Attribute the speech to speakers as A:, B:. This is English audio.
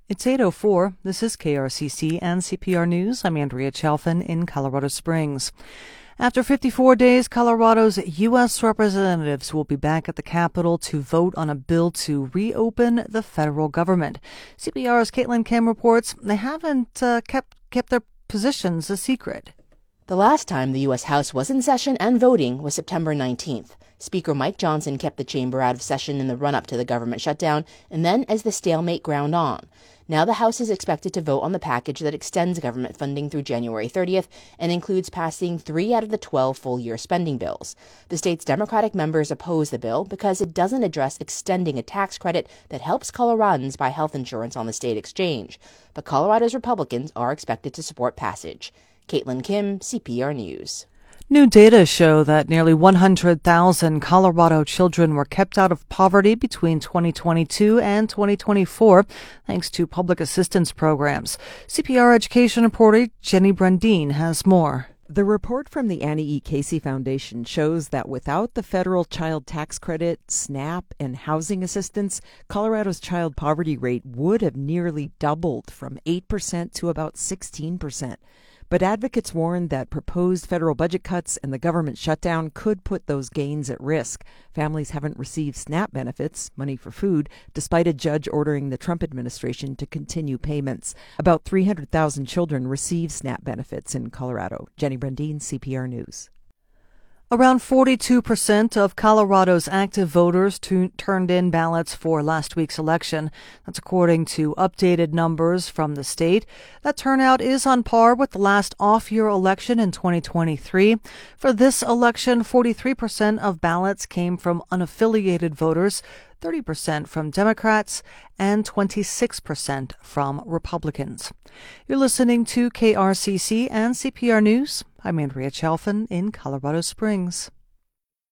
A: It's 8:04. This is KRCC and CPR News. I'm Andrea Chalfin in Colorado Springs. After 54 days, Colorado's U.S. representatives will be back at the Capitol to vote on a bill to reopen the federal government. CPR's Caitlin Kim reports they haven't kept their positions a secret.
B: The last time the U.S. House was in session and voting was September 19th. Speaker Mike Johnson kept the chamber out of session in the run-up to the government shutdown and then as the stalemate ground on. Now the House is expected to vote on the package that extends government funding through January 30th and includes passing 3 out of the 12 full-year spending bills. The state's Democratic members oppose the bill because it doesn't address extending a tax credit that helps Coloradans buy health insurance on the state exchange. But Colorado's Republicans are expected to support passage. Caitlin Kim, CPR News.
A: New data show that nearly 100,000 Colorado children were kept out of poverty between 2022 and 2024, thanks to public assistance programs. CPR education reporter Jenny Brundin has more.
C: The report from the Annie E. Casey Foundation shows that without the federal child tax credit, SNAP, and housing assistance, Colorado's child poverty rate would have nearly doubled from 8% to about 16%. But advocates warn that proposed federal budget cuts and the government shutdown could put those gains at risk. Families haven't received SNAP benefits, money for food, despite a judge ordering the Trump administration to continue payments. About 300,000 children receive SNAP benefits in Colorado. Jenny Brundin, CPR News.
A: Around 42% of Colorado's active voters turned in ballots for last week's election. That's according to updated numbers from the state. That turnout is on par with the last off-year election in 2023. For this election, 43% of ballots came from unaffiliated voters, 30% from Democrats, and 26% from Republicans. You're listening to KRCC and CPR News. I'm Andrea Chalfin in Colorado Springs.